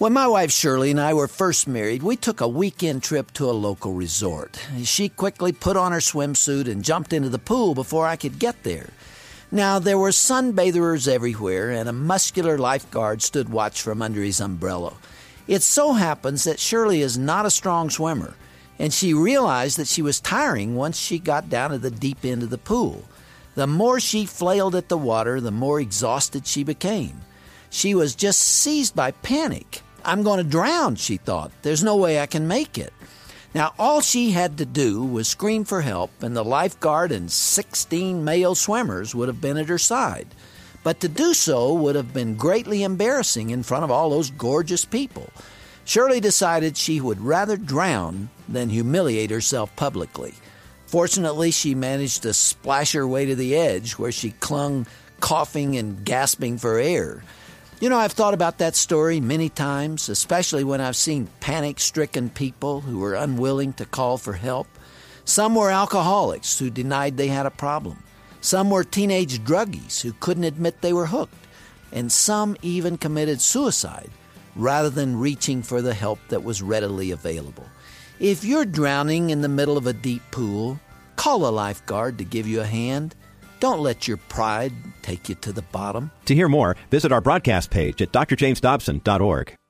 When my wife Shirley and I were first married, we took a weekend trip to a local resort. She quickly put on her swimsuit and jumped into the pool before I could get there. Now, there were sunbathers everywhere, and a muscular lifeguard stood watch from under his umbrella. It so happens that Shirley is not a strong swimmer, and she realized that she was tiring once she got down to the deep end of the pool. The more she flailed at the water, the more exhausted she became. She was just seized by panic. I'm going to drown, she thought. There's no way I can make it. Now, all she had to do was scream for help, and the lifeguard and 16 male swimmers would have been at her side. But to do so would have been greatly embarrassing in front of all those gorgeous people. Shirley decided she would rather drown than humiliate herself publicly. Fortunately, she managed to splash her way to the edge, where she clung, coughing and gasping for air. You know, I've thought about that story many times, especially when I've seen panic-stricken people who were unwilling to call for help. Some were alcoholics who denied they had a problem. Some were teenage druggies who couldn't admit they were hooked. And some even committed suicide rather than reaching for the help that was readily available. If you're drowning in the middle of a deep pool, call a lifeguard to give you a hand. Don't let your pride take you to the bottom. To hear more, visit our broadcast page at drjamesdobson.org.